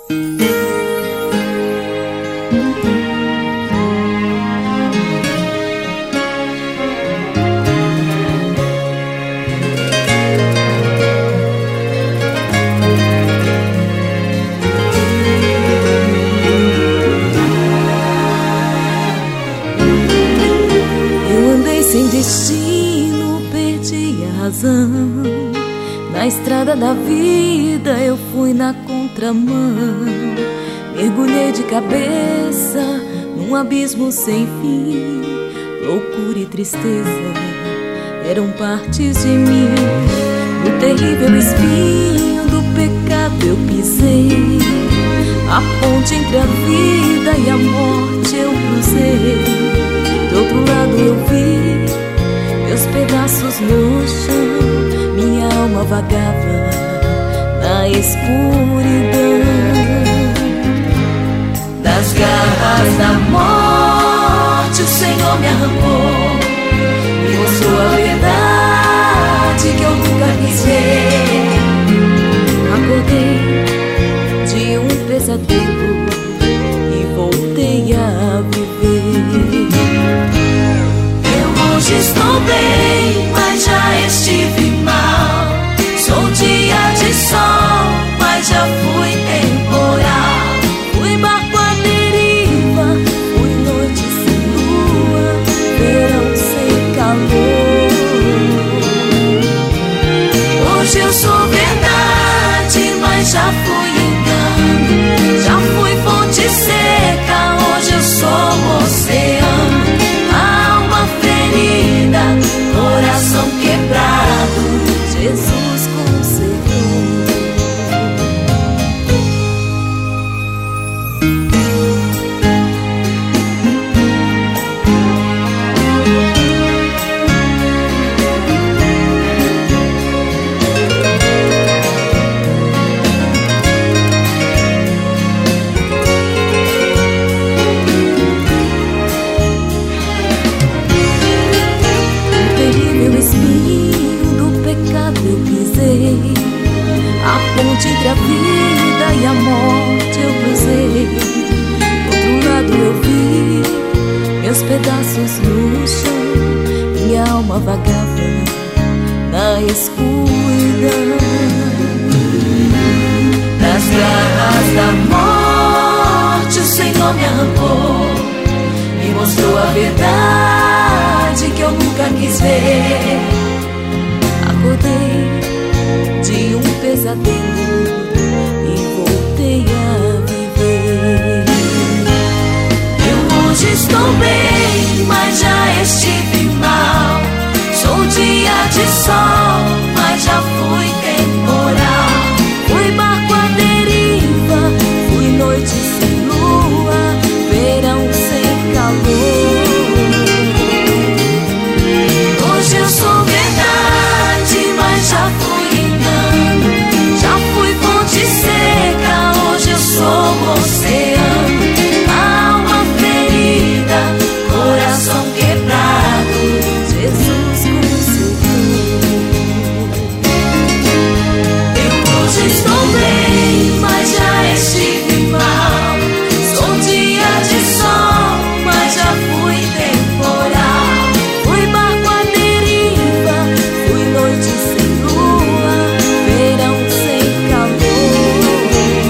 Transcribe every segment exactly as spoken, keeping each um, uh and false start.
Sem destino, perdi a razão. Na estrada da vida eu fui na contramão. Mergulhei de cabeça num abismo sem fim. Loucura e tristeza eram partes de mim. No terrível espinho do pecado eu pisei. A ponte entre a vida e a morte eu cruzei. Do outro lado eu vi meus pedaços no chão. Minha alma vagava na escuridão. Das garras da morte o Senhor me arrancou. Me mostrou a verdade que eu nunca quis ver. Acordei de um pesadelo e voltei a viver. Hoje estou bem, mas já estive mal. Sou dia de sol, mas já fui temporal. Fui barco à deriva, fui noite sem lua, verão sem calor. Hoje eu sou verdade, mas já fui engano. Já fui fonte seca, hoje eu sou oceano. Coração quebrado, Jesus consertou. Entre a vida e a morte eu cruzei. Do outro lado eu vi meus pedaços no chão. Minha alma vagava na escuridão. Das garras da morte o Senhor me arrancou. Me mostrou a verdade que eu nunca quis ver. Acordei de um pesadelo e voltei a viver. Eu hoje estou bem, mas já estive mal. Sou dia de sol, mas já fui temporal. Fui barco à deriva, fui noite sem lua, verão sem calor. Hoje eu sou verdade, mas já fui engano. Já fui fonte seca, hoje eu sou oceano. Alma ferida, coração quebrado, Jesus consertou. Eu hoje estou bem, mas já estive mal. Sou dia de sol, mas já fui temporal. Fui barco à deriva, fui noite sem lua, verão sem calor.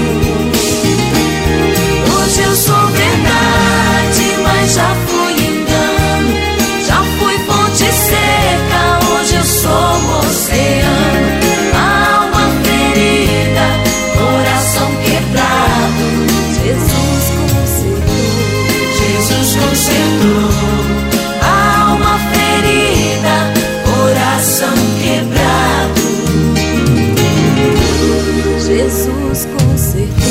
Hoje eu sou verdade, mas já fui engano. Já fui fonte seca, hoje eu sou oceano. Alma ferida, coração quebrado, Jesus consertou. Jesus consertou. Alma ferida, coração quebrado, Jesus consertou.